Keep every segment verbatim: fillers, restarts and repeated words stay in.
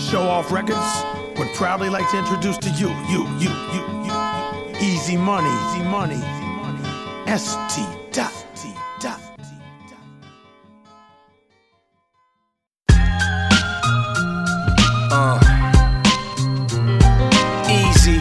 Show Off Records would proudly like to introduce to you, you, you, you, you, Easy Money, Easy Money, S T dot T dot. Uh, easy.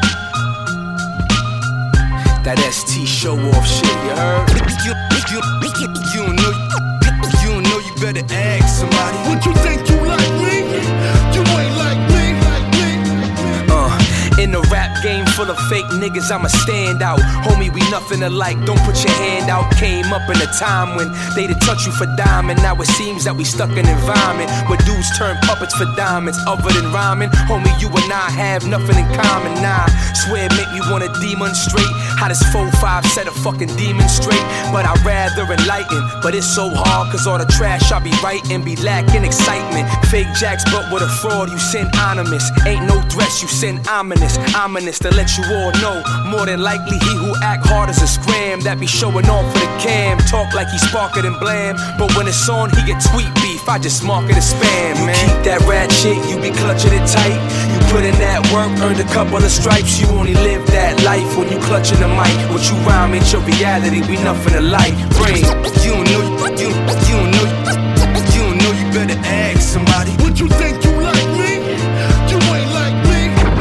That S T show off shit, you heard? You, you, you, you know, you know you better ask somebody. What you think you like me? You ain't like me, like me. Uh, in the rap game full of fake niggas, I'm a standout. Homie, we nothing alike, don't put your hand out. Came up in a time when they did touch you for diamond. Now it seems that we stuck in an environment where dudes turn puppets for diamonds. Other than rhyming, homie, you and I have nothing in common. Nah, swear it make me wanna demonstrate how this four five set a fucking demon straight. But I'd rather enlighten, but it's so hard cause all the trash I be writing be lacking excitement. Fake jacks but with a fraud, you send anonymous. Ain't no threats, you send ominous. Ominous to let you all know, more than likely he who act hard as a scram that be showing off for the cam. Talk like he sparker than blam, but when it's on he get tweet beef, I just mark it as spam. You man, keep that rat shit, you be clutching it tight. You put in that work, earned a couple of stripes. You only live that life when you clutching the mic. What you rhyme ain't your reality, we nothing alike. Brain, you know, you, you know, you know you better ask somebody. What you think you like me? You ain't like me.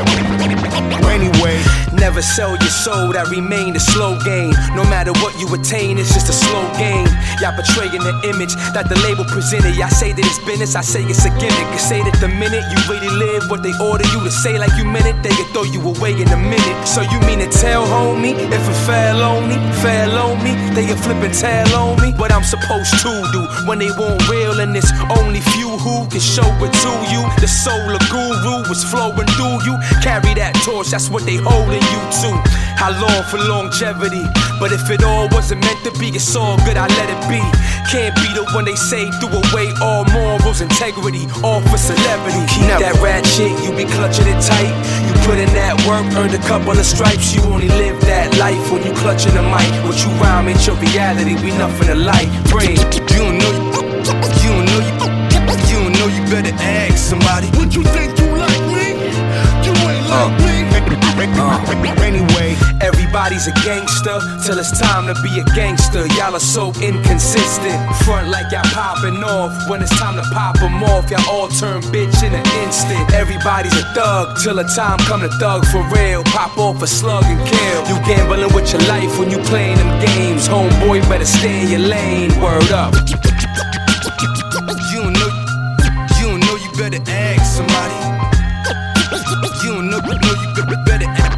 Anyway, never sell your soul, that remain a slow game. No matter what you attain, it's just a slow game. Y'all betraying the image that the label presented. Y'all say that it's business, I say it's a gimmick. You say that the minute you really live what they order you to say like you meant it, they can throw you away in a minute. So you mean to tell, homie, if it fell on me, fell on me, they can flip and tell on me what I'm supposed to do when they won't real, and it's only few who can show it to you. The soul of guru is flowing through you. Carry that torch, that's what they holding you to. How long for longevity? But if it all wasn't meant to be, it's all good, I let it be. Can't be the one they say threw away all morals, integrity, all for celebrity. Keep now, that rat shit, you be clutching it tight. You put in that work, earned a couple of stripes. You only live that life when you clutching the mic. What you rhyme ain't your reality, we nothing alike. Brain, you know, you know, you, you know you better ask somebody. What you think you like me? You ain't like uh. me. Uh, anyway, everybody's a gangster till it's time to be a gangster. Y'all are so inconsistent. Front like y'all popping off when it's time to pop them off. Y'all all turn bitch in an instant. Everybody's a thug till the time come to thug for real. Pop off a slug and kill. You gambling with your life when you playing them games. Homeboy, better stay in your lane. Word up. You know, you know you better ask somebody. You know, you know you better, better